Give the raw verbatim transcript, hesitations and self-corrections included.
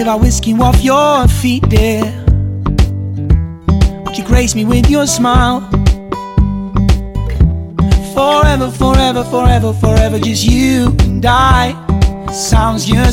if I whisk you off your feet, dear? Would you grace me with your smile? Forever, forever, forever, forever, just you and I. Sounds just